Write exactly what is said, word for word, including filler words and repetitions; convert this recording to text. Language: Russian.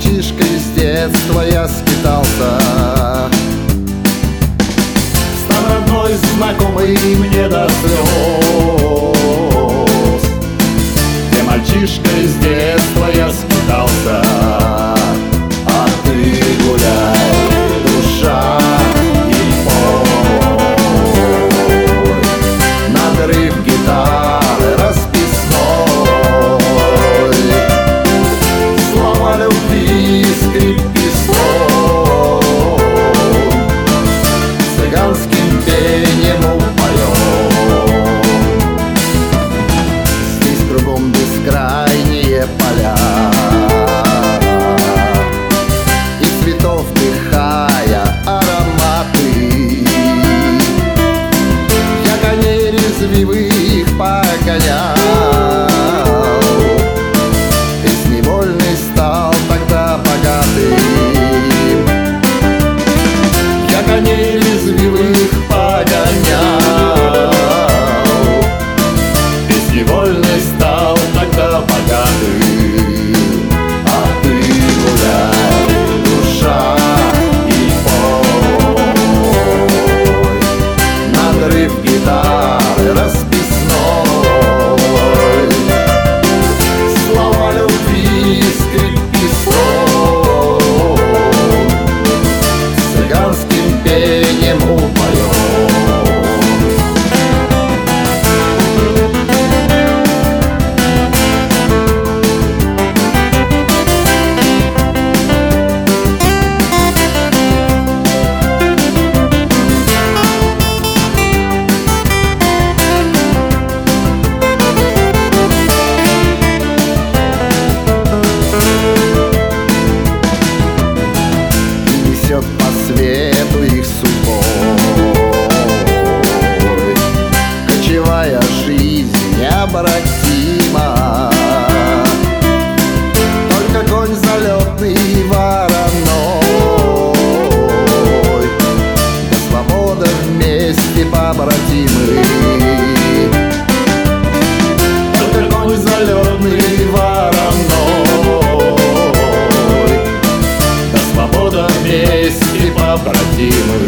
мальчишкой с детства я скитался. Стал родной, знакомый мне до слез, где мальчишкой с детства я скитался. А ты гуляй, душа, и пой надрыв гитары расписной. Слова любви, скрипки, стон, цыганским пением упоем. Здесь кругом бескрайние поля, и цветов вдыхая ароматы, я коней резвивых погонял. Невольный стал тогда богатым. Я коней резвивых погонял, безневольный стал тогда богатым. А ты гуляй, душа, и пой надрыв гитары расписной. Слова любви, скрипки, стон, цыганским пением упоем. По свету их судьбой кочевая жизнь необратима. Только конь залетный вороной, да свобода вместе побратимы. Только конь залетный вороной, свобода вместе побратимы.